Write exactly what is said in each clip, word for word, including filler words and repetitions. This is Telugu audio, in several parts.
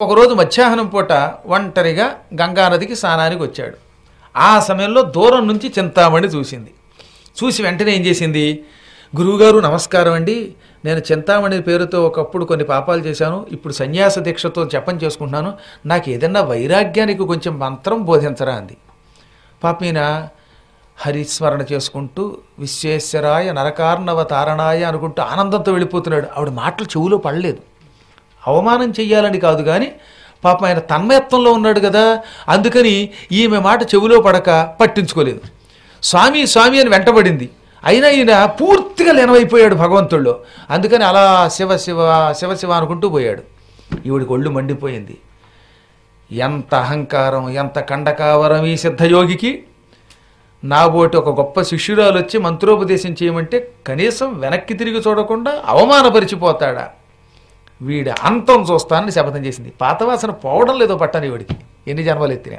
ఒకరోజు మధ్యాహ్నం పూట ఒంటరిగా గంగానదికి స్నానానికి వచ్చాడు. ఆ సమయంలో దూరం నుంచి చింతామణి చూసింది. చూసి వెంటనే ఏం చేసింది, గురువుగారు నమస్కారం అండి, నేను చింతామణి పేరుతో ఒకప్పుడు కొన్ని పాపాలు చేశాను, ఇప్పుడు సన్యాస దీక్షతో జపం చేసుకుంటున్నాను, నాకు ఏదన్నా వైరాగ్యానికి కొంచెం మంత్రం బోధించరా అంది. పాపీన హరిస్మరణ చేసుకుంటూ విశ్వేశ్వరాయ నరకార్ణవ తారణాయ అనుకుంటూ ఆనందంతో వెళ్ళిపోతున్నాడు. ఆవిడ మాటలు చెవులో పడలేదు. అవమానం చెయ్యాలని కాదు కానీ పాపం ఆయన తన్మయత్వంలో ఉన్నాడు కదా, అందుకని ఈమె మాట చెవిలో పడక పట్టించుకోలేదు. స్వామి స్వామి అని వెంటబడింది. అయినా ఈయన పూర్తిగా లీనమైపోయాడు భగవంతుల్లో. అందుకని అలా శివ శివ శివ శివ అనుకుంటూ పోయాడు. ఈవిడికి ఒళ్ళు మండిపోయింది. ఎంత అహంకారం, ఎంత కండకావరం ఈ సిద్ధయోగికి! నాబోటి ఒక గొప్ప శిష్యురాలు వచ్చి మంత్రోపదేశం చేయమంటే కనీసం వెనక్కి తిరిగి చూడకుండా అవమానపరిచిపోతాడా? వీడి అంతం చూస్తానని శపథం చేసింది. పాతవాసన పోవడం లేదో పట్టాను వీడికి, ఎన్ని జన్మలు ఎత్తినా.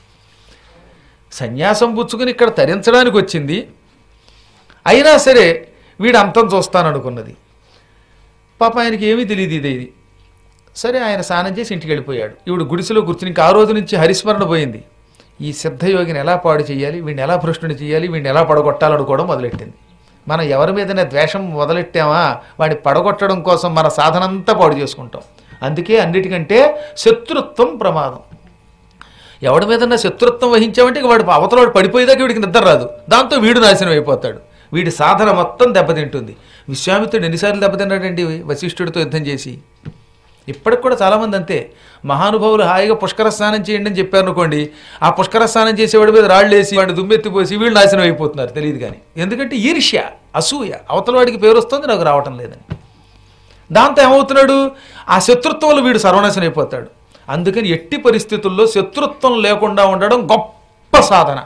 సన్యాసం పుచ్చుకుని ఇక్కడ తరించడానికి వచ్చింది, అయినా సరే వీడు అంతం చూస్తాననుకున్నది. పాప ఆయనకి ఏమీ తెలియదు ఇది ఇది. సరే ఆయన స్నానం చేసి ఇంటికి వెళ్ళిపోయాడు. ఈవిడు గుడిసెలో కూర్చుని ఇంకా ఆ రోజు నుంచి హరిస్మరణ పోయింది. ఈ సిద్ధయోగిని ఎలా పాడు చేయాలి, వీడిని ఎలా భ్రష్టుని చేయాలి, వీడిని ఎలా పడగొట్టాలనుకోవడం మొదలెట్టింది. మనం ఎవరి మీదనే ద్వేషం మొదలెట్టామా వాడిని పడగొట్టడం కోసం మన సాధనంతా పాడు చేసుకుంటాం. అందుకే అన్నిటికంటే శత్రుత్వం ప్రమాదం. ఎవడి మీదన్నా శత్రుత్వం వహించామంటే ఇక వాడు అవతలవాడు పడిపోయేదాకా వీడికి నిద్ర రాదు, దాంతో వీడు నాశనం అయిపోతాడు, వీడి సాధన మొత్తం దెబ్బతింటుంది. విశ్వామిత్రుడు ఎన్నిసార్లు దెబ్బతిన్నాడండి వశిష్ఠుడితో యుద్ధం చేసి. ఇప్పటికి కూడా చాలామంది అంతే. మహానుభావులు హాయిగా పుష్కర స్నానం చేయండి అని చెప్పారు అనుకోండి, ఆ పుష్కర స్నానం చేసేవాడి మీద రాళ్ళు వేసి వాడిని దుమ్మెత్తిపోసి వీళ్ళు నాశనం అయిపోతున్నారు, తెలియదు కానీ. ఎందుకంటే ఈర్ష్య, అసూయ, అవతల వాడికి పేరు వస్తుంది నాకు రావటం లేదని. దాంతో ఏమవుతున్నాడు, ఆ శత్రుత్వంలో వీడు సర్వనాశనం అయిపోతాడు. అందుకని ఎట్టి పరిస్థితుల్లో శత్రుత్వం లేకుండా ఉండడం గొప్ప సాధన.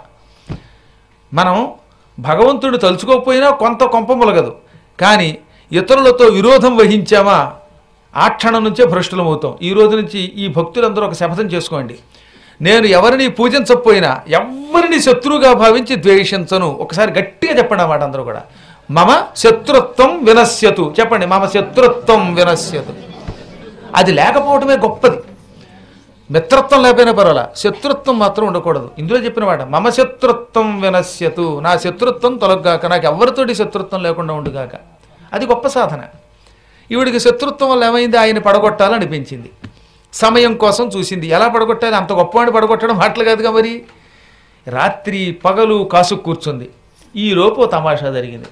మనం భగవంతుడు తలుచుకోకపోయినా కొంత కొంప మొలగదు, కానీ ఇతరులతో విరోధం వహించామా ఆ క్షణం నుంచే భ్రష్టులమవుతాం. ఈ రోజు నుంచి ఈ భక్తులందరూ ఒక శపథం చేసుకోండి, నేను ఎవరిని పూజించకపోయినా ఎవరిని శత్రువుగా భావించి ద్వేషించను. ఒకసారి గట్టిగా చెప్పండి అన్నమాట అందరూ కూడా. మమ శత్రుత్వం వినశ్యతు చెప్పండి, మమ శత్రుత్వం వినశ్యతు. అది లేకపోవటమే గొప్పది. మిత్రత్వం లేకపోయినా పర్వాలా, శత్రుత్వం మాత్రం ఉండకూడదు. ఇందులో చెప్పిన మాట మమ శత్రుత్వం వినశ్యతు, నా శత్రుత్వం తొలగాక, నాకు ఎవరితోటి శత్రుత్వం లేకుండా ఉండుగాక. అది గొప్ప సాధన. ఈవిడికి శత్రుత్వం వల్ల ఏమైంది, ఆయన పడగొట్టాలనిపించింది. సమయం కోసం చూసింది, ఎలా పడగొట్టాలి, అంత గొప్పవాడిని పడగొట్టడం మాటలు కాదుగా మరి. రాత్రి పగలు కాసు కూర్చుంది. ఈలోపు తమాషా జరిగింది.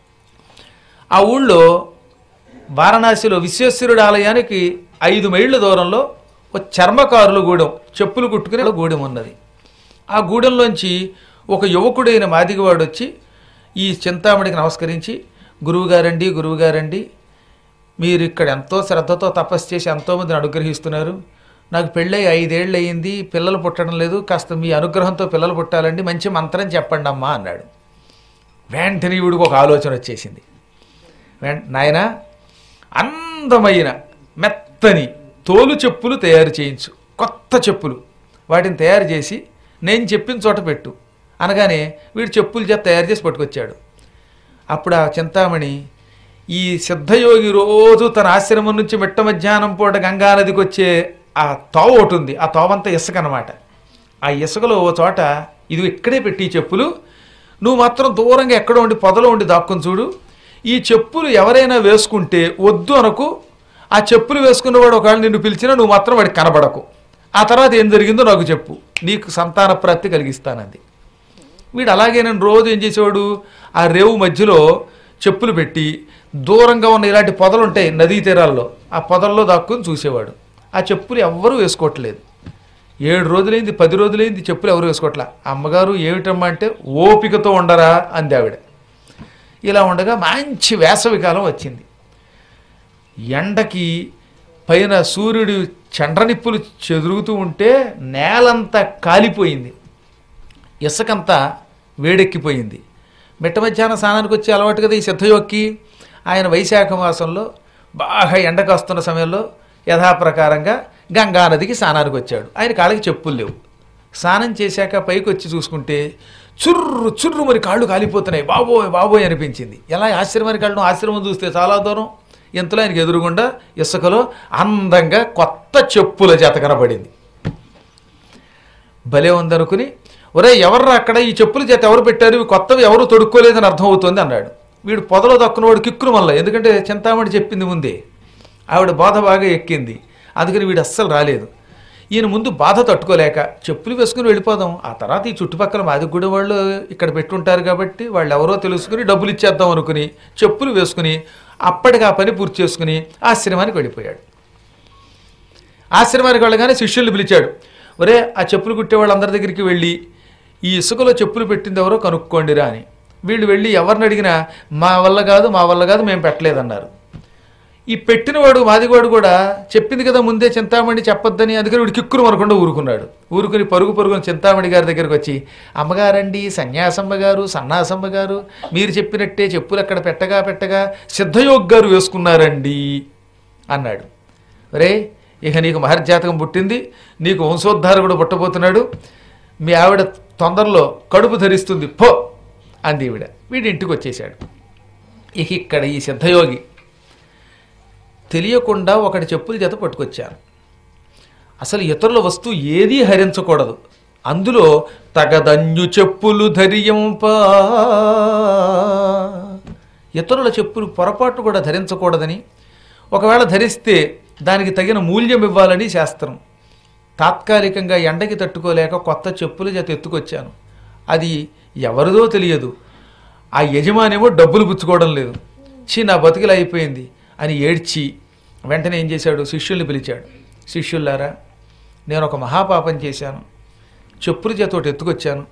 ఆ ఊళ్ళో వారణాసిలో విశ్వేశ్వరుడి ఆలయానికి ఐదు మైళ్ళ దూరంలో ఒక చర్మకారుల గూడెం, చెప్పులు కుట్టుకునే గూడెం ఉన్నది. ఆ గూడెంలోంచి ఒక యువకుడైన మాదిగవాడు వచ్చి ఈ చింతామణికి నమస్కరించి, గురువుగారండి గురువుగారండి మీరు ఇక్కడ ఎంతో శ్రద్ధతో తపస్సు చేసి ఎంతోమందిని అనుగ్రహిస్తున్నారు, నాకు పెళ్ళై ఐదేళ్ళు అయ్యింది, పిల్లలు పుట్టడం లేదు, కాస్త మీ అనుగ్రహంతో పిల్లలు పుట్టాలండి, మంచి మంత్రం చెప్పండి అమ్మా అన్నాడు. వెంటనే వీడికి ఒక ఆలోచన వచ్చేసింది. వెంట నాయన అందమైన మెత్తని తోలు చెప్పులు తయారు చేయించు, కొత్త చెప్పులు, వాటిని తయారు చేసి నేను చెప్పిన చోట పెట్టు అనగానే వీడు చెప్పులు చేత తయారు చేసి పట్టుకొచ్చాడు. అప్పుడు ఆ చింతామణి ఈ సిద్ధయోగి రోజు తన ఆశ్రమం నుంచి మిట్ట మధ్యాహ్నం పూట గంగానదికి వచ్చే ఆ తోవ ఒకటి ఉంది, ఆ తోవంతా ఇసుక అనమాట. ఆ ఇసుకలో ఓ చోట ఇది ఇక్కడే పెట్టి చెప్పులు, నువ్వు మాత్రం దూరంగా ఎక్కడో ఉండి పొదలో ఉండి దాక్కుని చూడు, ఈ చెప్పులు ఎవరైనా వేసుకుంటే వద్దు అనకు, ఆ చెప్పులు వేసుకున్నవాడు ఒకవేళ నిన్ను పిలిచినా నువ్వు మాత్రం వాడికి కనబడకు, ఆ తర్వాత ఏం జరిగిందో నాకు చెప్పు, నీకు సంతాన ప్రాప్తి కలిగిస్తానంది. వీడు అలాగే నేను రోజు ఏం చేసేవాడు, ఆ రేవు మధ్యలో చెప్పులు పెట్టి దూరంగా ఉన్న ఇలాంటి పొదలు ఉంటాయి నదీ తీరాల్లో, ఆ పొదల్లో దాక్కుని చూసేవాడు. ఆ చెప్పులు ఎవ్వరూ వేసుకోవట్లేదు. ఏడు రోజులైంది, పది రోజులైంది, చెప్పులు ఎవరు వేసుకోవట్లా. అమ్మగారు ఏమిటమ్మా అంటే ఓపికతో ఉండరా అంది ఆవిడ. ఇలా ఉండగా మంచి వేసవికాలం వచ్చింది. ఎండకి పైన సూర్యుడు చండ్రనిప్పులు చెదురుగుతూ ఉంటే నేలంతా కాలిపోయింది, ఇసుకంతా వేడెక్కిపోయింది. మిట్ట మధ్యాహ్నం స్నానానికి వచ్చి అలవాటు కదా ఈ సిద్ధయోక్కి. ఆయన వైశాఖ మాసంలో బాగా ఎండ కాస్తున్న సమయంలో యథాప్రకారంగా గంగానదికి స్నానానికి వచ్చాడు. ఆయన కాళ్ళకి చెప్పులు లేవు. స్నానం చేశాక పైకి వచ్చి చూసుకుంటే చుర్రు చుర్రు మరి కాళ్ళు కాలిపోతున్నాయి. బాబోయ్ బాబోయ్ అనిపించింది. ఎలా ఆశ్రమానికి వెళ్ళడం, ఆశ్రమం చూస్తే చాలా దూరం, ఇంతలో ఆయనకి ఎదురుగుండా ఇసుకలో అందంగా కొత్త చెప్పుల జత కనబడింది. భలే ఉందనుకుని, ఒరే ఎవర్రా అక్కడ, ఈ చెప్పుల చేత ఎవరు పెట్టారు, ఇవి కొత్తవి ఎవరు తొడుక్కోలేదని అర్థమవుతుంది అన్నాడు. వీడు పొదలో దక్కునవాడు కిక్కురు మళ్ళీ, ఎందుకంటే చింతామణి చెప్పింది ముందే, ఆవిడ బాధ బాగా ఎక్కింది. అందుకని వీడు అస్సలు రాలేదు. ఈయన ముందు బాధ తట్టుకోలేక చెప్పులు వేసుకుని వెళ్ళిపోదాం, ఆ తర్వాత ఈ చుట్టుపక్కల మాదిగూడ వాళ్ళు ఇక్కడ పెట్టుంటారు కాబట్టి వాళ్ళు ఎవరో తెలుసుకుని డబ్బులు ఇచ్చేద్దాం అనుకుని చెప్పులు వేసుకుని అప్పటికి ఆ పని పూర్తి చేసుకుని ఆశ్రమానికి వెళ్ళిపోయాడు. ఆశ్రమానికి వెళ్ళగానే శిష్యుల్ని పిలిచాడు. ఒరే ఆ చెప్పులు కుట్టే వాళ్ళందరి దగ్గరికి వెళ్ళి ఈ ఇసుకలో చెప్పులు పెట్టింది ఎవరో కనుక్కోండిరా అని. వీళ్ళు వెళ్ళి ఎవరిని అడిగినా మా వల్ల కాదు మా వల్ల కాదు మేము పెట్టలేదన్నారు. ఈ పెట్టినవాడు మాదిగవాడు కూడా చెప్పింది కదా ముందే చింతామణి చెప్పొద్దని, అందుకని వీడు కిక్కురు అనకుండా ఊరుకున్నాడు. ఊరుకుని పరుగు పరుగుని చింతామణి గారి దగ్గరికి వచ్చి, అమ్మగారండి సన్యాసమ్మ గారు సన్నాసమ్మ గారు మీరు చెప్పినట్టే చెప్పులు అక్కడ పెట్టగా పెట్టగా సిద్ధయోగ్ గారు వేసుకున్నారండి అన్నాడు. ఒరే ఇక నీకు మహర్జాతకం పుట్టింది, నీకు వంశోద్ధారకుడు పుట్టబోతున్నాడు, మీ ఆవిడ తొందరలో కడుపు ధరిస్తుంది పో అంది ఈవిడ. వీడి ఇంటికి వచ్చేసాడు. ఇక ఇక్కడ ఈ సిద్ధయోగి తెలియకుండా ఒకటి చెప్పుల చేత పట్టుకొచ్చాను. అసలు ఇతరుల వస్తువు ఏదీ హరించకూడదు, అందులో తగదన్యు చెప్పులు ధరియంప, ఇతరుల చెప్పులు పొరపాటు కూడా ధరించకూడదని, ఒకవేళ ధరిస్తే దానికి తగిన మూల్యం ఇవ్వాలని శాస్త్రం. తాత్కాలికంగా ఎండకి తట్టుకోలేక కొత్త చెప్పుల చేత ఎత్తుకొచ్చాను, అది ఎవరిదో తెలియదు, ఆ యజమానేమో డబ్బులు పుచ్చుకోవడం లేదు, చి నా బతుకులు అయిపోయింది అని ఏడ్చి వెంటనే ఏం చేశాడు, శిష్యుల్ని పిలిచాడు. శిష్యుల్లారా నేను ఒక మహాపాపం చేశాను, చెప్పుల జత ఒకటి ఎత్తుకొచ్చాను,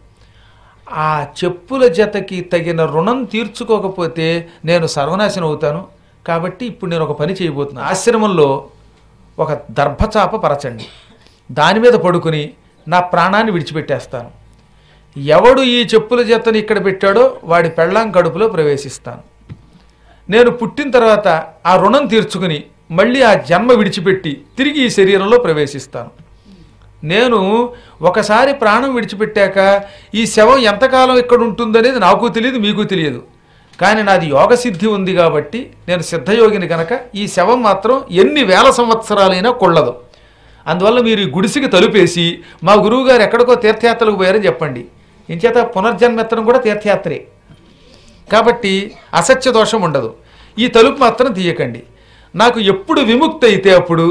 ఆ చెప్పుల జతకి తగిన రుణం తీర్చుకోకపోతే నేను సర్వనాశనం అవుతాను, కాబట్టి ఇప్పుడు నేను ఒక పని చేయబోతున్నాను. ఆశ్రమంలో ఒక దర్భచాప పరచండి, దాని మీద పడుకుని నా ప్రాణాన్ని విడిచిపెట్టేస్తాను, ఎవడు ఈ చెప్పుల జతని ఇక్కడ పెట్టాడో వాడి పెళ్ళాం కడుపులో ప్రవేశిస్తాను, నేను పుట్టిన తర్వాత ఆ రుణం తీర్చుకుని మళ్ళీ ఆ జన్మ విడిచిపెట్టి తిరిగి ఈ శరీరంలో ప్రవేశిస్తాను. నేను ఒకసారి ప్రాణం విడిచిపెట్టాక ఈ శవం ఎంతకాలం ఇక్కడ ఉంటుందనేది నాకు తెలియదు, మీకు తెలియదు, కానీ నాది యోగసిద్ధి ఉంది కాబట్టి నేను సిద్ధయోగిని కనుక ఈ శవం మాత్రం ఎన్ని వేల సంవత్సరాలైనా కొళ్ళదు. అందువల్ల మీరు ఈ గుడిసికి తలుపేసి మా గురువుగారు ఎక్కడికో తీర్థయాత్రలకు పోయారని చెప్పండి. ఇంచేత పునర్జన్మెత్తడం కూడా తీర్థయాత్రే కాబట్టి అసత్య దోషం ఉండదు. ఈ తలుపు మాత్రం తీయకండి, నాకు ఎప్పుడు విముక్తి అయితే అప్పుడు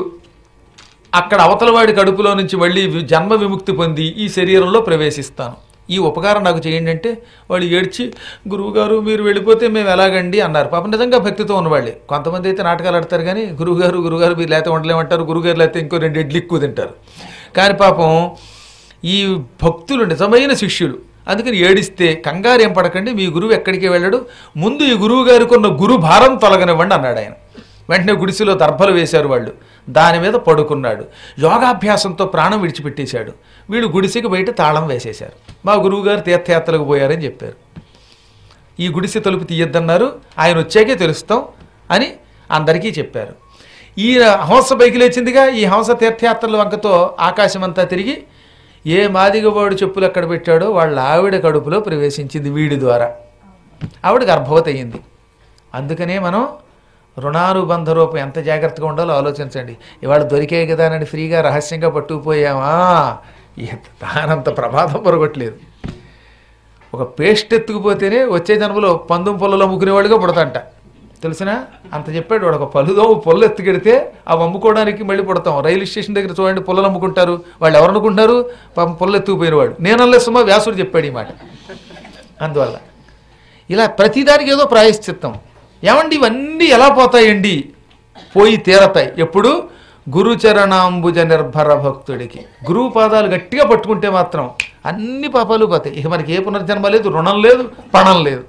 అక్కడ అవతలవాడి కడుపులో నుంచి మళ్ళీ జన్మ విముక్తి పొంది ఈ శరీరంలో ప్రవేశిస్తాను, ఈ ఉపకారం నాకు చేయండి అంటే వాడు ఏడ్చి గురువుగారు మీరు వెళ్ళిపోతే మేము ఎలాగండి అన్నారు. పాపం నిజంగా భక్తితో ఉన్నవాళ్ళే. కొంతమంది అయితే నాటకాలు ఆడతారు కానీ గురువుగారు గురువుగారు మీరు లేకపోతే ఉండలేమంటారు, గురువుగారు లేకపోతే ఇంకో రెండు ఎడ్లు ఎక్కువ తింటారు. కానీ పాపం ఈ భక్తులు నిజమైన శిష్యులు, అందుకని ఏడిస్తే కంగారు ఏం పడకండి, మీ గురువు ఎక్కడికి వెళ్ళడు, ముందు ఈ గురువు గారికి ఉన్న గురు భారం తొలగనివ్వండి అన్నాడు ఆయన. వెంటనే గుడిసెలో దర్భలు వేశారు వాళ్ళు, దాని మీద పడుకున్నాడు. యోగాభ్యాసంతో ప్రాణం విడిచిపెట్టేశాడు. వీళ్ళు గుడిసెకి బయట తాళం వేసేశారు. మా గురువుగారు తీర్థయాత్రలకు పోయారని చెప్పారు. ఈ గుడిసె తలుపు తీయద్దన్నారు, ఆయన వచ్చాకే తెలుస్తాం అని అందరికీ చెప్పారు. ఈ హంస పైకి లేచిందిగా, ఈ హంస తీర్థయాత్రల వంకతో ఆకాశమంతా తిరిగి ఏ మాదిగవాడు చెప్పులు ఎక్కడ పెట్టాడో వాళ్ళ ఆవిడ కడుపులో ప్రవేశించింది వీడి ద్వారా. ఆవిడ గర్భవతి అయ్యింది. అందుకనే మనం రుణానుబంధ రూపం ఎంత జాగ్రత్తగా ఉండాలో ఆలోచించండి. ఇవాళ దొరికే కదా అని ఫ్రీగా రహస్యంగా పట్టుకుపోయామా, దానంత ప్రమాదం పొరగట్లేదు. ఒక పేస్ట్ ఎత్తుకుపోతేనే వచ్చే జన్మలో పందుం పొల్లలో అమ్ముకునేవాడుగా పుడతాంట, తెలిసినా అంత చెప్పాడు వాడు. ఒక పలుదో పొల్లు ఎత్తుకెడితే అవి అమ్ముకోవడానికి మళ్ళీ పుడతాం. రైలు స్టేషన్ దగ్గర చూడండి పొల్లలు అమ్ముకుంటారు, వాళ్ళు ఎవరు అనుకుంటున్నారు, పాపం పొల్లు ఎత్తుకుపోయినవాడు. నేనల్లే సుమా వ్యాసుడు చెప్పాడు ఈ మాట. అందువల్ల ఇలా ప్రతిదానికి ఏదో ప్రాయశ్చిత్తం. ఏమండి ఇవన్నీ ఎలా పోతాయండి, పోయి తీరతాయి ఎప్పుడు, గురుచరణాంబుజ నిర్భర భక్తుడికి గురువు పాదాలు గట్టిగా పట్టుకుంటే మాత్రం అన్ని పాపాలు పోతాయి. ఇక మనకి ఏ పునర్జన్మ లేదు, రుణం లేదు, పణం లేదు.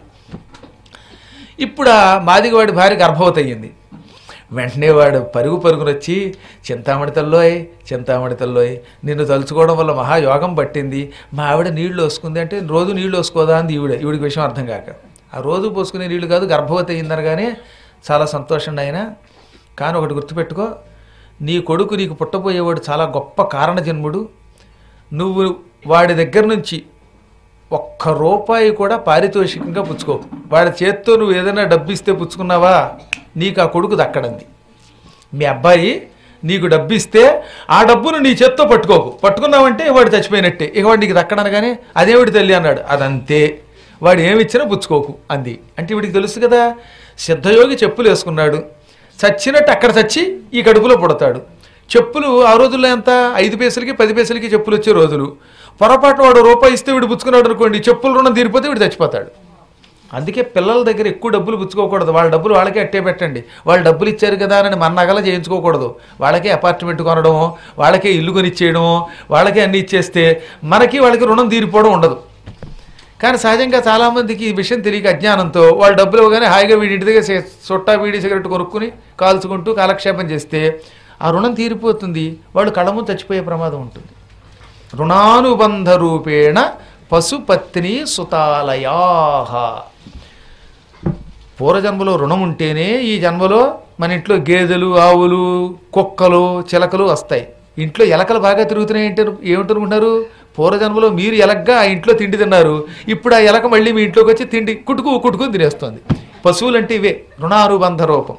ఇప్పుడు ఆ మాదిగవాడి భార్య గర్భవతి అయ్యింది. వెంటనే వాడు పరుగు పరుగును వచ్చి చింతామణి తల్లోయ్ చింతామణి తల్లోయ్ నిన్ను తలుచుకోవడం వల్ల మహాయోగం పట్టింది, మా ఆవిడ నీళ్లు వసుకుంది అంటే రోజు నీళ్లు వసుకోదా అంది ఈవిడ. ఈవిడికి విషయం అర్థం కాక, ఆ రోజు పోసుకునే నీళ్లు కాదు గర్భవతి అయ్యిందనగానే చాలా సంతోషం అయినా. కానీ ఒకటి గుర్తుపెట్టుకో, నీ కొడుకు నీకు పుట్టబోయేవాడు చాలా గొప్ప కారణజన్ముడు. నువ్వు వాడి దగ్గర నుంచి ఒక్క రూపాయి కూడా పారితోషికంగా పుచ్చుకో. వాడి చేత్తో నువ్వు ఏదైనా డబ్బు ఇస్తే పుచ్చుకున్నావా నీకు ఆ కొడుకు దక్కడంది. మీ అబ్బాయి నీకు డబ్బు ఇస్తే ఆ డబ్బును నీ చేత్తో పట్టుకోకు, పట్టుకున్నావంటే వాడు చచ్చిపోయినట్టే, ఇక వాడు నీకు దక్కడనగానే అదేవిడి తల్లి అన్నాడు. అదంతే, వాడు ఏమిచ్చినా పుచ్చుకోకు అంది. అంటే వీడికి తెలుసు కదా, సిద్ధయోగి చెప్పులు వేసుకున్నాడు, చచ్చినట్టు అక్కడ చచ్చి ఈ కడుపులో పుడతాడు. చెప్పులు ఆ రోజుల్లో ఎంత, ఐదు పైసలకి పది పైసలకి చెప్పులు వచ్చే రోజులు. పొరపాటు వాడు రూపాయి ఇస్తే వీడు పుచ్చుకున్నాడు అనుకోండి, చెప్పులు రుణం తీరిపోతే వీడు చచ్చిపోతాడు. అందుకే పిల్లల దగ్గర ఎక్కువ డబ్బులు పుచ్చుకోకూడదు. వాళ్ళ డబ్బులు వాళ్ళకే అట్టే పెట్టండి. వాళ్ళు డబ్బులు ఇచ్చారు కదా అని మన నగల చేయించుకోకూడదు. వాళ్ళకే అపార్ట్మెంట్ కొనడమో, వాళ్ళకే ఇల్లు కొనిచ్చేయడమో, వాళ్ళకే అన్ని ఇచ్చేస్తే మనకి వాళ్ళకి రుణం తీరిపోవడం ఉండదు. కానీ సహజంగా చాలామందికి ఈ విషయం తెలియక అజ్ఞానంతో వాళ్ళు డబ్బులు ఇవ్వగానే హాయిగా వీడి ఇంటి దగ్గర సొట్టా బీడి సిగరెట్ కొనుక్కుని కాల్చుకుంటూ కాలక్షేపం చేస్తే ఆ రుణం తీరిపోతుంది, వాళ్ళు కళ్ళ ముందు చచ్చిపోయే ప్రమాదం ఉంటుంది. రుణానుబంధ రూపేణ పశుపత్ని సుతాలయాహ. పూర్వజన్మలో రుణం ఉంటేనే ఈ జన్మలో మన ఇంట్లో గేదెలు, ఆవులు, కుక్కలు, చిలకలు వస్తాయి. ఇంట్లో ఎలకలు బాగా తిరుగుతున్నాయి అంటే ఏమిటనుకుంటున్నారు? పూర్వజన్మలో మీరు ఎలగ్గా ఆ ఇంట్లో తిండి తిన్నారు, ఇప్పుడు ఆ ఎలక మళ్ళీ మీ ఇంట్లోకి వచ్చి తిండి కుటుకు కుటుకుని తినేస్తుంది. పశువులు అంటే ఇవే రుణానుబంధ రూపం.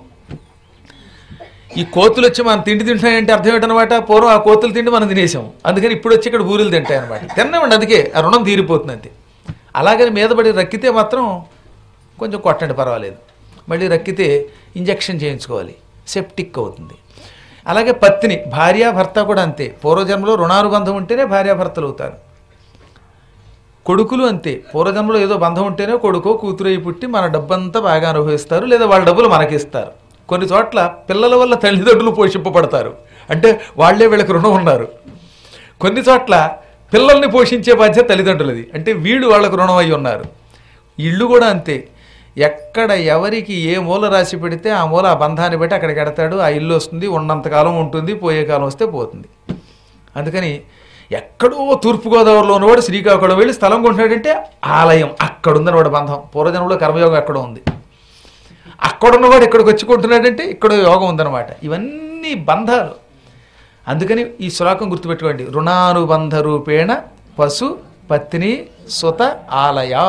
ఈ కోతులు వచ్చి మనం తిండి తింటాయంటే అర్థం ఏంటనమాట, పూర్వం ఆ కోతులు తిండి మనం తినేసాం, అందుకని ఇప్పుడు వచ్చి ఇక్కడ బూరెలు తింటాయి అనమాట. తిన్నామండి, అందుకే ఆ రుణం తీరిపోతుంది అంతే. అలాగని మీద పడి రక్కితే మాత్రం కొంచెం కొట్టండి పర్వాలేదు, మళ్ళీ రక్కితే ఇంజెక్షన్ చేయించుకోవాలి, సెప్టిక్ అవుతుంది. అలాగే పత్ని, భార్యాభర్త కూడా అంతే. పూర్వజన్మలో రుణానుబంధం ఉంటేనే భార్యాభర్తలు అవుతారు. కొడుకులు అంతే, పూర్వజన్మలో ఏదో బంధం ఉంటేనే కొడుకో కూతురై పుట్టి మన డబ్బంతా బాగా అనుభవిస్తారు, లేదా వాళ్ళ డబ్బులు మనకిస్తారు. కొన్ని చోట్ల పిల్లల వల్ల తల్లిదండ్రులు పోషింపబడతారు, అంటే వాళ్లే వీళ్ళకి రుణం ఉన్నారు. కొన్ని చోట్ల పిల్లల్ని పోషించే బాధ్యత తల్లిదండ్రులది, అంటే వీళ్ళు వాళ్ళకు రుణం అయి ఉన్నారు. ఇళ్ళు కూడా అంతే, ఎక్కడ ఎవరికి ఏ మూల రాసి పెడితే ఆ మూల ఆ బంధాన్ని బట్టి అక్కడికి ఎడతాడు, ఆ ఇల్లు వస్తుంది, ఉన్నంతకాలం ఉంటుంది, పోయే కాలం వస్తే పోతుంది. అందుకని ఎక్కడో తూర్పుగోదావరిలో ఉన్నవాడు శ్రీకాకుళం వెళ్ళి స్థలం కొంటున్నాడంటే ఆలయం అక్కడ ఉందని వాడు బంధం. పూర్వజన్మలో కర్మయోగం ఎక్కడ ఉంది, అక్కడున్నవాడు ఇక్కడికి వచ్చి కొంటున్నాడంటే ఇక్కడ యోగం ఉందన్నమాట. ఇవన్నీ బంధాలు. అందుకని ఈ శ్లోకం గుర్తుపెట్టుకోండి, రుణానుబంధ రూపేణ పశు పత్ని సుత ఆలయా.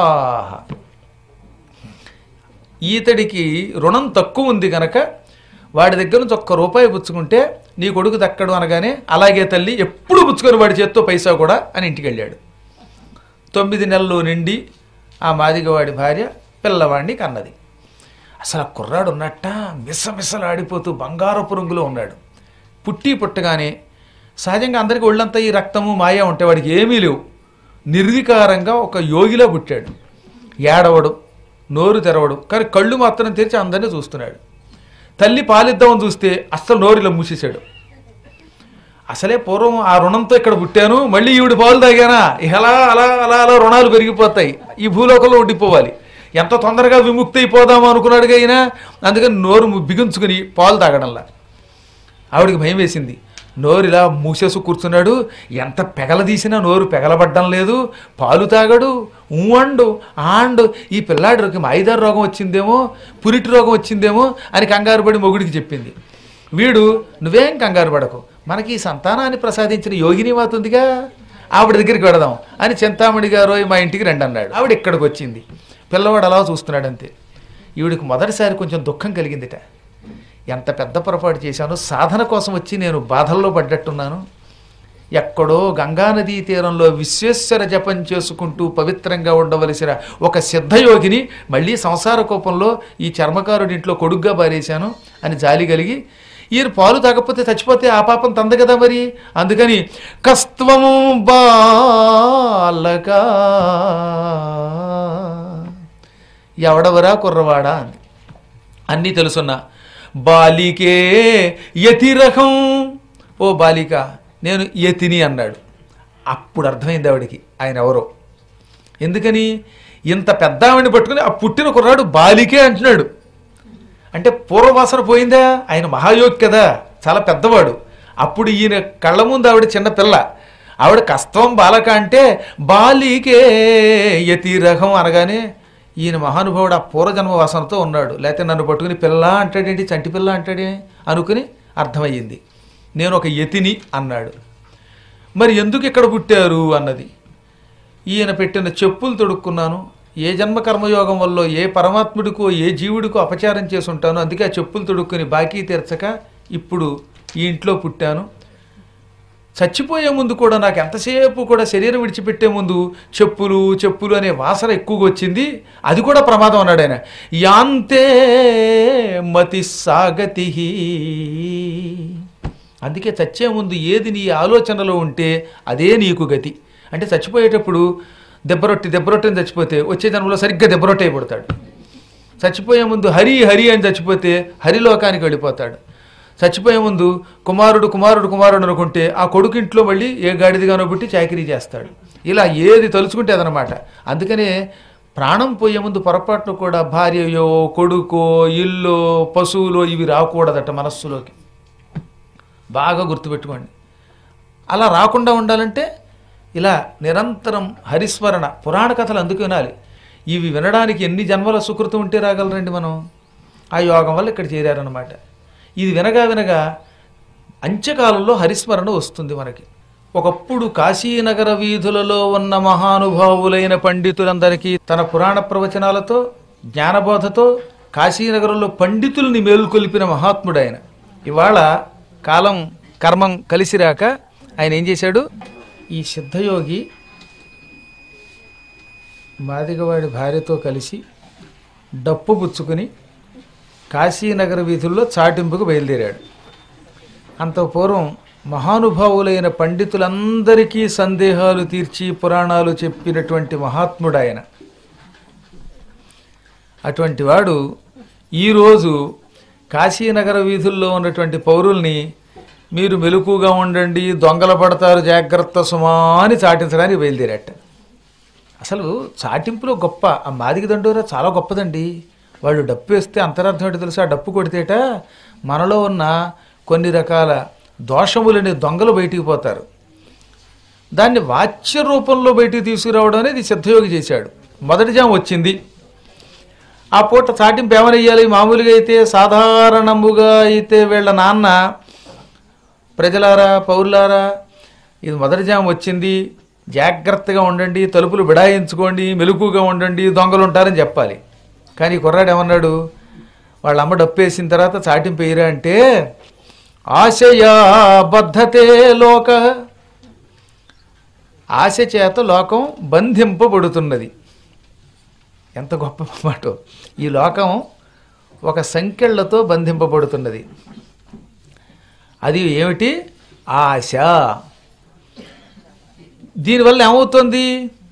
ఈతడికి రుణం తక్కువ ఉంది కనుక వాడి దగ్గర నుంచి ఒక్క రూపాయి పుచ్చుకుంటే నీ కొడుకు దక్కడు అనగానే అలాగే తల్లి ఎప్పుడు పుచ్చుకొని వాడి చేత్తో పైసా కూడా అని ఇంటికి వెళ్ళాడు. తొమ్మిది నెలలు నిండి ఆ మాదిగవాడి భార్య పిల్లవాడిని కన్నది. అసలు ఆ కుర్రాడు ఉన్నట్ట మిసమిసలాడిపోతూ బంగారపు రంగులో ఉన్నాడు. పుట్టి పుట్టగానే సహజంగా అందరికీ ఒళ్ళంతా ఈ రక్తము మాయా ఉంటే వాడికి ఏమీ లేవు. నిర్వికారంగా ఒక యోగిలా పుట్టాడు. ఏడవడు, నోరు తెరవడు, కానీ కళ్ళు మాత్రం తెరిచి అందరినీ చూస్తున్నాడు. తల్లి పాలిద్దామని చూస్తే అస్సలు నోరులో మూసేశాడు. అసలే పూర్వం ఆ రుణంతో ఇక్కడ పుట్టాను, మళ్ళీ ఈవిడ పాలు తాగానా ఇలా అలా అలా అలా రుణాలు పెరిగిపోతాయి, ఈ భూలోకంలో ఉండిపోవాలి, ఎంత తొందరగా విముక్తి అయిపోదాము అనుకున్నాడుగా అయినా. అందుకని నోరు బిగించుకుని పాలు తాగడంలా ఆవిడికి భయం వేసింది. నోరు ఇలా మూసేసు కూర్చున్నాడు, ఎంత పెగలదీసినా నోరు పెగలబడ్డం లేదు, పాలు తాగడు, ఊండు ఆండు. ఈ పిల్లాడికి మాయిదారు రోగం వచ్చిందేమో, పురిటి రోగం వచ్చిందేమో అని కంగారు పడి మొగుడికి చెప్పింది. వీడు నువ్వేం కంగారు పడకు, మనకి ఈ సంతానాన్ని ప్రసాదించిన యోగిని మాత ఉందిగా, ఆవిడ దగ్గరికి వెడదాం అని చింతామణి గారు మా ఇంటికి రండి అన్నాడు. ఆవిడ ఇక్కడికి వచ్చింది. పిల్లవాడు అలా చూస్తున్నాడు అంతే. ఈవిడికి మొదటిసారి కొంచెం దుఃఖం కలిగిందిట. ఎంత పెద్ద పొరపాటు చేశాను, సాధన కోసం వచ్చి నేను బాధల్లో పడ్డట్టున్నాను. ఎక్కడో గంగానదీ తీరంలో విశ్వేశ్వర జపం చేసుకుంటూ పవిత్రంగా ఉండవలసిన ఒక సిద్ధయోగిని మళ్ళీ సంసార కోపంలో ఈ చర్మకారుడి ఇంట్లో కొడుగ్గా బారేశాను అని జాలి కలిగి, ఈయన పాలు తాగకపోతే చచ్చిపోతే ఆ పాపం తంద కదా మరి, అందుకని కస్త్వము బాలగా ఎవడవరా కుర్రవాడా అని అన్నీ తెలుసున్నా, బాలికే యతిరకం, ఓ బాలిక నేను యతిని అన్నాడు. అప్పుడు అర్థమైంది ఆవిడికి ఆయన ఎవరో. ఎందుకని ఇంత పెద్ద ఆవిడిని పట్టుకుని ఆ పుట్టిన కుర్రాడు బాలికే అంటున్నాడు అంటే పూర్వవాసన పోయిందా? ఆయన మహాయోగి కదా, చాలా పెద్దవాడు. అప్పుడు ఈయన కళ్ళ ముందు ఆవిడ చిన్న పిల్ల, ఆవిడ కస్తం బాలక అంటే బాలికే యతిరకం అనగానే ఈయన మహానుభావుడు ఆ పూర్వజన్మ వాసనతో ఉన్నాడు, లేకపోతే నన్ను పట్టుకుని పిల్ల అంటాడేంటి, చంటి పిల్ల అంటాడే అనుకుని అర్థమయ్యింది. నేను ఒక యతిని అన్నాడు. మరి ఎందుకు ఇక్కడ పుట్టారు అన్నది. ఈయన పెట్టిన చెప్పులు తొడుక్కున్నాను, ఏ జన్మ కర్మయోగం వల్ల ఏ పరమాత్ముడికో ఏ జీవుడికో అపచారం చేసి ఉంటానో, అందుకే ఆ చెప్పులు తొడుక్కుని బాకీ తీర్చక ఇప్పుడు ఈ ఇంట్లో పుట్టాను. చచ్చిపోయే ముందు కూడా నాకు ఎంతసేపు కూడా శరీరం విడిచిపెట్టే ముందు చెప్పులు చెప్పులు అనే వాసన ఎక్కువగా వచ్చింది, అది కూడా ప్రమాదం అన్నాడు ఆయన. యాంతే మతి సాగతి. అందుకే చచ్చే ముందు ఏది నీ ఆలోచనలో ఉంటే అదే నీకు గతి. అంటే చచ్చిపోయేటప్పుడు దెబ్బరొట్టి దెబ్బరొట్టని చచ్చిపోతే వచ్చే జన్మలో సరిగ్గా దెబ్బరొట్టి అయిపోతాడు. చచ్చిపోయే ముందు హరి హరి అని చచ్చిపోతే హరిలోకానికి వెళ్ళిపోతాడు. చచ్చిపోయే ముందు కుమారుడు కుమారుడు కుమారుడు అనుకుంటే ఆ కొడుకింట్లో మళ్ళీ ఏ గాడిదిగానో పుట్టి చాకరీ చేస్తాడు. ఇలా ఏది తలుచుకుంటే అదనమాట. అందుకనే ప్రాణం పోయే ముందు పొరపాటును కూడా భార్యయో కొడుకో ఇల్లో పశువులో ఇవి రాకూడదట మనస్సులోకి. బాగా గుర్తుపెట్టుకోండి. అలా రాకుండా ఉండాలంటే ఇలా నిరంతరం హరిస్మరణ. పురాణ కథలు అందుకు వినాలి. ఇవి వినడానికి ఎన్ని జన్మల సుకృతం ఉంటే రాగలరండి మనం. ఆ యోగం వల్ల ఇక్కడ చేరారనమాట. ఇది వినగా వినగా అంత్యకాలంలో హరిస్మరణ వస్తుంది మనకి. ఒకప్పుడు కాశీనగర వీధులలో ఉన్న మహానుభావులైన పండితులందరికీ తన పురాణ ప్రవచనాలతో జ్ఞానబోధతో కాశీనగరంలో పండితుల్ని మేలుకొల్పిన మహాత్ముడు ఆయన. ఇవాళ కాలం కర్మం కలిసిరాక ఆయన ఏం చేశాడు, ఈ సిద్ధయోగి మాదిగవాడి భార్యతో కలిసి డప్పు పుచ్చుకుని కాశీనగర వీధుల్లో చాటింపుకు బయలుదేరాడు. అంత పూర్వం మహానుభావులైన పండితులందరికీ సందేహాలు తీర్చి పురాణాలు చెప్పినటువంటి మహాత్ముడు ఆయన. అటువంటి వాడు ఈరోజు కాశీనగర వీధుల్లో ఉన్నటువంటి పౌరుల్ని మీరు మెలకుగా ఉండండి, దొంగలు పడతారు, జాగ్రత్త సుమా అని చాటించడానికి బయలుదేరాట. అసలు చాటింపులో గొప్ప ఆ మాదిగ దండోరా చాలా గొప్పదండి. వాళ్ళు డప్పు వేస్తే అంతరార్థం ఏంటో తెలుసు. ఆ డప్పు కొడితేట మనలో ఉన్న కొన్ని రకాల దోషములని దొంగలు బయటికి పోతారు. దాన్ని వాచ్య రూపంలో బయటికి తీసుకురావడం అనేది సిద్ధయోగి చేశాడు. మొదటి జాము వచ్చింది. ఆ పూట చాటింపు ఏమనెయ్యాలి? మామూలుగా అయితే సాధారణముగా అయితే వీళ్ళ నాన్న ప్రజలారా పౌరులారా ఇది మొదటి జాము వచ్చింది, జాగ్రత్తగా ఉండండి, తలుపులు బిడాయించుకోండి, మెలకుగా ఉండండి, దొంగలు ఉంటారని చెప్పాలి. కానీ కుర్రాడు ఏమన్నాడు, వాళ్ళ అమ్మ డప్పేసిన తర్వాత చాటింపు వేయరా అంటే ఆశయా బద్ధతే లోక, ఆశ చేత లోకం బంధింపబడుతున్నది. ఎంత గొప్ప మాట. ఈ లోకం ఒక సంకెళ్లతో బంధింపబడుతున్నది. అది ఏమిటి? ఆశ. దీనివల్ల ఏమవుతుంది?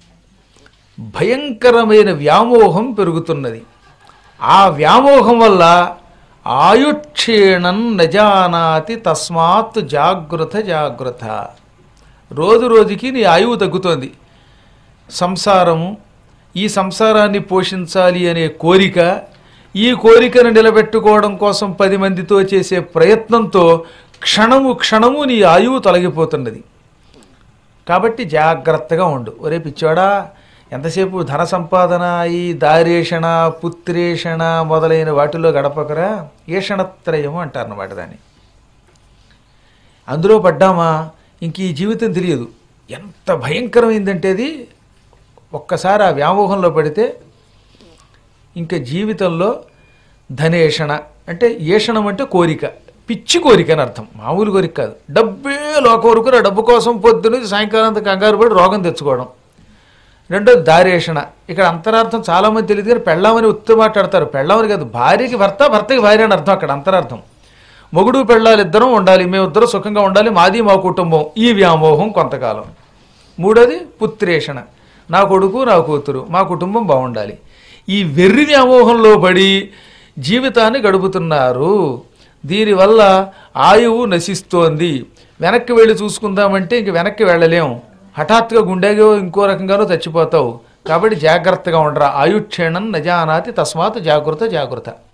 భయంకరమైన వ్యామోహం పెరుగుతున్నది. ఆ వ్యామోహం వల్ల ఆయుక్షీణం నజానాతి తస్మాత్ జాగృత జాగృత. రోజు రోజుకి నీ ఆయువు తగ్గుతోంది. సంసారము, ఈ సంసారాన్ని పోషించాలి అనే కోరిక, ఈ కోరికను నిలబెట్టుకోవడం కోసం పది మందితో చేసే ప్రయత్నంతో క్షణము క్షణము నీ ఆయువు తొలగిపోతున్నది. కాబట్టి జాగ్రత్తగా ఉండు. ఒరే పిచ్చోడా, ఎంతసేపు ధన సంపాదన, ఈ దారేషణ పుత్రేషణ మొదలైన వాటిలో గడపకరా. ఏషణత్రయము అంటారన్నమాట దాన్ని. అందులో పడ్డామా ఇంక ఈ జీవితం తెలియదు. ఎంత భయంకరమైందంటే అది ఒక్కసారి ఆ వ్యామోహంలో పడితే ఇంకా జీవితంలో ధనేషణ అంటే ఏషణం అంటే కోరిక, పిచ్చి కోరిక అని అర్థం, మామూలు కోరిక కాదు. డబ్బే లోక వరకు ఆ డబ్బు కోసం పొద్దున సాయంకాలం అంతా కంగారు పడి రోగం తెచ్చుకోవడం. రెండోది దారేషణ. ఇక్కడ అంతరార్థం చాలామంది తెలియదు కానీ పెళ్ళామని ఉత్తి మాట్లాడతారు. పెళ్ళామని కాదు, భార్యకి భర్త, భర్తకి భార్య అని అర్థం అక్కడ అంతరార్థం. మొగుడు పెళ్ళాలు ఇద్దరం ఉండాలి, మేమిద్దరం సుఖంగా ఉండాలి, మాది మా కుటుంబం, ఈ వ్యామోహం కొంతకాలం. మూడోది పుత్రేషణ, నా కొడుకు నా కూతురు మా కుటుంబం బాగుండాలి. ఈ వెర్రి వ్యామోహంలో పడి జీవితాన్ని గడుపుతున్నారు. దీనివల్ల ఆయువు నశిస్తోంది. వెనక్కి వెళ్ళి చూసుకుందామంటే ఇంక వెనక్కి వెళ్ళలేం. హఠాత్తుగా గుండెగో ఇంకో రకంగానో చచ్చిపోతావు. కాబట్టి జాగ్రత్తగా ఉండరా. ఆయుక్షేణం నజానాతి తస్మాత్ జాగృత జాగృత.